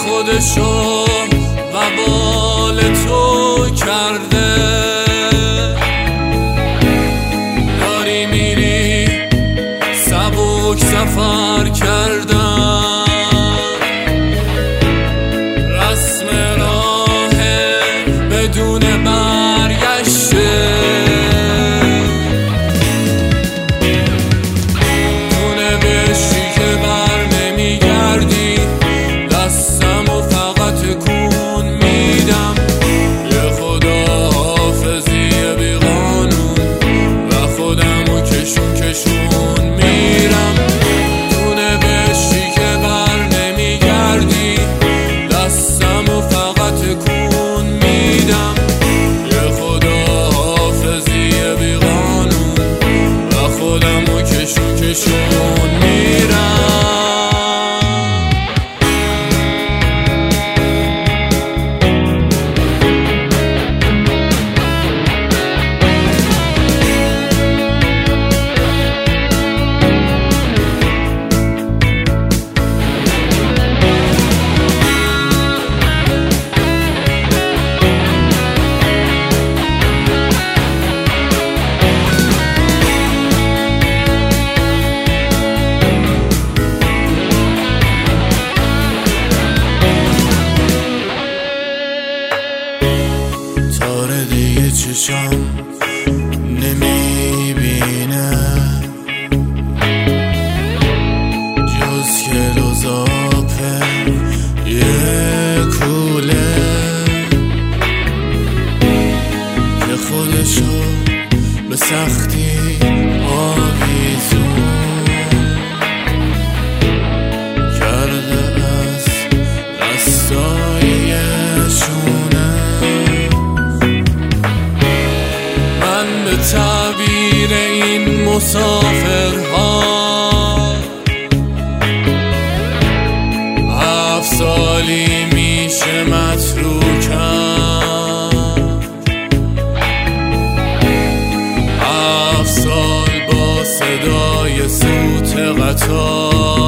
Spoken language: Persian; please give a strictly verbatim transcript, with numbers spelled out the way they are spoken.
خودشو وبال تو کرده. داری میری سبک سفر کردن، رسم راه بدون برگشته. تو نوشتی که بر نمیگردی، دستم و فقط تکون میدم. یه خدا حافظی بی قانون و خودم و کشون کشون میرم. تو نوشتی که بر نمیگردی، دستم و فقط تکون میدم. یه خدا حافظی بی قانون و خودم و کشون کشون میرم. تاره دیگه چشم نمیبینه جز کلوزاپه یه کوله که خودشو به سختی آویزون کرده از دستای شونه. من به تعبیر این مسافرها هفت سالی میشه متروکم. هفت سال با صدای سوت قطار